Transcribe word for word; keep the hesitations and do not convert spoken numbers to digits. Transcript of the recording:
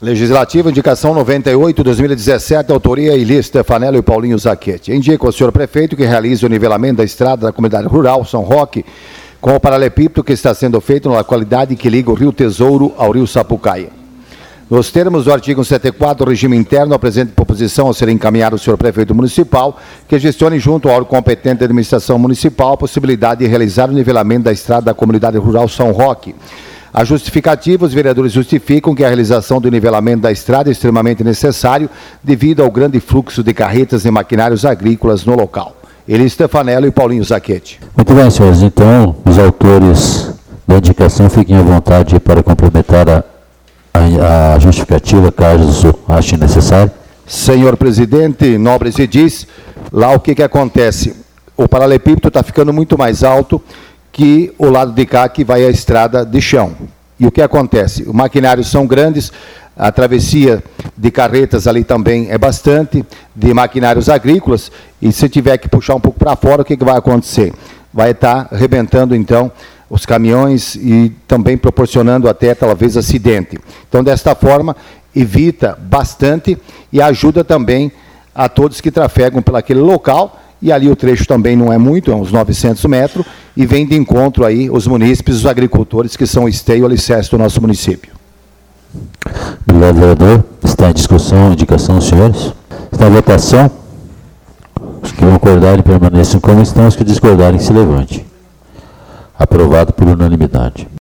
Legislativo, indicação noventa e oito, dois mil e dezessete, autoria Eli Stefanello e Paulinho Zacchetti. Indica ao senhor prefeito que realize o nivelamento da estrada da comunidade rural São Roque com o paralepípedo que está sendo feito na localidade que liga o Rio Tesouro ao Rio Sapucaia. Nos termos do artigo cento e quatro do regime interno, apresente proposição a ser encaminhado ao senhor prefeito municipal que gestione junto ao órgão competente da administração municipal a possibilidade de realizar o nivelamento da estrada da comunidade rural São Roque. A justificativa, os vereadores justificam que a realização do nivelamento da estrada é extremamente necessário devido ao grande fluxo de carretas e maquinários agrícolas no local. Eli Stefanello e Paulinho Zacchetti. Muito bem, senhores. Então, os autores da indicação fiquem à vontade para complementar a, a, a justificativa, caso ache necessário. Senhor presidente, nobres e diz, lá o que, que acontece? O paralepípedo está ficando muito mais alto que o lado de cá que vai a estrada de chão. E o que acontece? Os maquinários são grandes, a travessia de carretas ali também é bastante, de maquinários agrícolas, e se tiver que puxar um pouco para fora, o que, que vai acontecer? Vai estar tá arrebentando, então, os caminhões e também proporcionando até, talvez, acidente. Então, desta forma, evita bastante e ajuda também a todos que trafegam por aquele local. E ali o trecho também não é muito, é uns novecentos metros, e vem de encontro aí os munícipes, os agricultores, que são o esteio e o alicerce do nosso município. Obrigado, vereador. Está em discussão, indicação dos senhores. Está em votação. Os que concordarem permaneçam como estão, os que discordarem se levante. Aprovado por unanimidade.